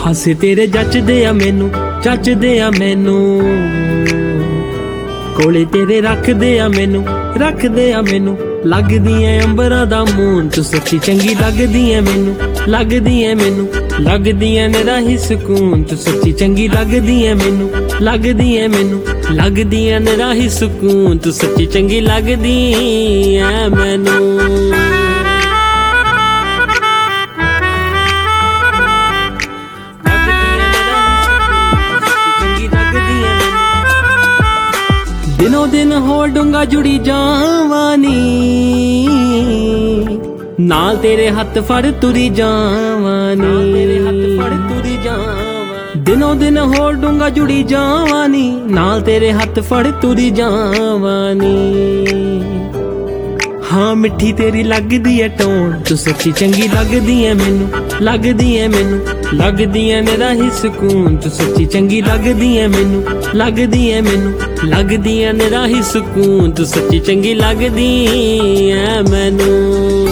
ਹਾਸੇ ਤੇਰੇ ਜੱਚਦੇ ਆ ਮੈਨੂੰ, ਜੱਚਦੇ ਆ ਮੈਨੂੰ, ਕੋਲੇ ਤੇਰੇ ਰੱਖਦੇ ਆ ਮੈਨੂੰ, ਰੱਖਦੇ ਆ ਮੈਨੂੰ। ਲੱਗਦੀ ਐ ਅੰਬਰਾਂ ਦਾ ਮੂਨ, ਤੂੰ ਸੱਚੀ ਚੰਗੀ ਲੱਗਦੀ ਐ ਮੈਨੂੰ, ਲੱਗਦੀ ਐ ਮੈਨੂੰ, ਲੱਗਦੀ ਐ ਮੇਰਾ ਹੀ ਸਕੂਨ, ਤੂੰ ਸੱਚੀ ਚੰਗੀ ਲੱਗਦੀ ਐ ਮੈਨੂੰ, ਲੱਗਦੀ ਐ ਮੈਨੂੰ, ਲੱਗਦੀ ਐ ਮੇਰਾ ਹੀ ਸਕੂਨ, ਤੂੰ ਸੱਚੀ ਚੰਗੀ ਲੱਗਦੀ ਐ ਮੈਨੂੰ। ਦਿਨੋਂ ਦਿਨ ਹੋਰ ਡੂੰਘਾ ਜੁੜੀ ਜਾਵਾਂ ਨੀ, ਨਾਲ ਤੇਰੇ ਹੱਥ ਫੜ ਤੁਰੀ ਜਾਵਾਂ ਨੀ, ਤੇਰੇ ਹੱਥ ਫੜ ਤੁਰੀ ਜਾਵਾਂ। ਦਿਨੋਂ ਦਿਨ ਹੋਰ ਡੂੰਘਾ ਜੁੜੀ ਜਾਵਾਂ ਨੀ, ਨਾਲ ਤੇਰੇ ਹੱਥ ਫੜ ਤੁਰੀ ਜਾਵਾਂ ਨੀ। ਹਾਂ ਮਿੱਠੀ ਤੇਰੀ ਲੱਗਦੀ ਐ ਟੋਨ, ਤੂੰ ਸੱਚੀ ਚੰਗੀ ਲੱਗਦੀ ਐ ਮੈਨੂੰ, ਲੱਗਦੀ ਐ ਮੈਨੂੰ, ਲੱਗਦੀ ਐ ਮੇਰਾ ਹੀ ਸਕੂਨ, ਤੂੰ ਸੱਚੀ ਚੰਗੀ ਲੱਗਦੀ ਐ ਮੈਨੂੰ, ਲੱਗਦੀ ਐ ਮੈਨੂੰ, ਲੱਗਦੀ ਐ ਮੇਰਾ ਹੀ ਸਕੂਨ, ਤੂੰ ਸੱਚੀ ਚੰਗੀ ਲੱਗਦੀ ਐ ਮੈਨੂੰ।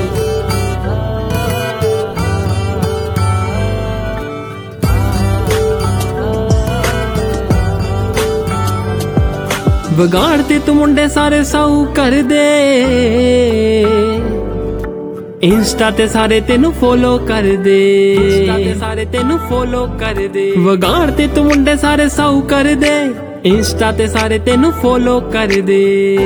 ਵਿਗਾੜ ਤੇ ਤੂੰ ਮੁੰਡੇ ਸਾਰੇ ਸਾਊ ਕਰਦੇ, ਇੰਸਟਾ ਤੇ ਸਾਰੇ ਤੈਨੂੰ ਫੋਲੋ ਕਰਦੇ, ਇੰਸਟਾ ਤੇ ਸਾਰੇ ਤੈਨੂੰ ਫੋਲੋ ਕਰਦੇ। ਵਿਗਾੜ ਤੇ ਤੂੰ ਮੁੰਡੇ ਸਾਰੇ ਸਾਊ ਕਰਦੇ, ਇੰਸਟਾ ਤੇ ਸਾਰੇ ਤੈਨੂੰ ਫੋਲੋ ਕਰਦੇ।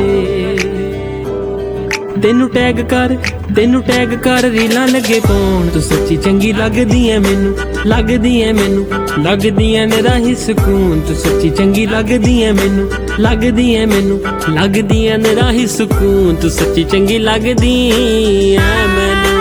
ਤੈਨੂੰ ਟੈਗ ਕਰ, ਤੈਨੂੰ ਟੈਗ ਕਰ ਰੀਲਾਂ ਲੱਗੇ ਪਾਉਣ, ਤੂੰ ਸੱਚੀ ਚੰਗੀ ਲੱਗਦੀ ਐ ਮੈਨੂੰ, ਲੱਗਦੀ ਐ ਮੈਨੂੰ, ਲੱਗਦੀ ਐ ਮੇਰਾ ਹੀ ਸਕੂਨ, ਤੂੰ ਸੱਚੀ ਚੰਗੀ ਲੱਗਦੀ ਐ ਮੈਨੂੰ, ਲੱਗਦੀ ਐ ਮੈਨੂੰ, ਲੱਗਦੀ ਐ ਮੇਰਾ ਹੀ ਸਕੂਨ, ਤੂੰ ਸੱਚੀ ਚੰਗੀ ਲੱਗਦੀ ਐ ਮੈਨੂੰ।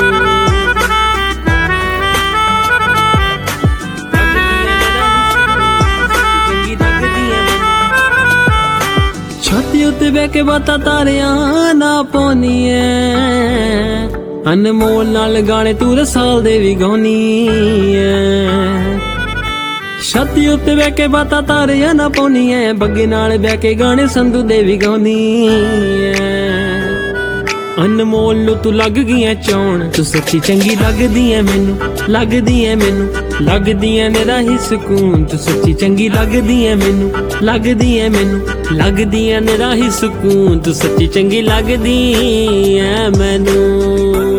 ਛਾਤੀ ਉੱਤੇ ਬਹਿ ਕੇ ਬਾਤਾਂ ਤਾਰਿਆਂ ਨਾ ਪਾਉਣੀ ਐ, ਅਨਮੋਲ ਨਾਲ ਗਾਣੇ ਤੂੰ ਰਸਾਲ ਦੇ ਵੀ ਗਾਉਣੀ ਐ। ਛਾਤੀ ਉੱਤੇ ਬਹਿ ਕੇ ਬਾਤਾਂ ਤਾਰਿਆਂ ਨਾ ਪਾਉਣੀ ਐ, ਬੱਗੇ ਨਾਲ ਬਹਿ ਕੇ ਗਾਣੇ ਸੰਧੂ ਦੇ ਵੀ ਗਾਉਣੀ ਐ। ਅਨਮੋਲ ਨੂੰ ਤੂੰ ਲੱਗ ਗਈ ਐ ਚਾਉਣ, ਤੂੰ ਸੱਚੀ ਚੰਗੀ ਲੱਗਦੀ ਐ ਮੈਨੂੰ, ਲੱਗਦੀ ਐ ਮੈਨੂੰ, ਲੱਗਦੀ ਐ ਮੇਰਾ ਹੀ ਸਕੂਨ, ਤੂੰ ਸੱਚੀ ਚੰਗੀ ਲੱਗਦੀ ਐ ਮੈਨੂੰ, ਲੱਗਦੀ ਐ ਮੈਨੂੰ, ਲੱਗਦੀ ਐ ਮੇਰਾ ਹੀ ਸਕੂਨ, ਤੂੰ ਸੱਚੀ ਚੰਗੀ ਲੱਗਦੀ ਐ ਮੈਨੂੰ।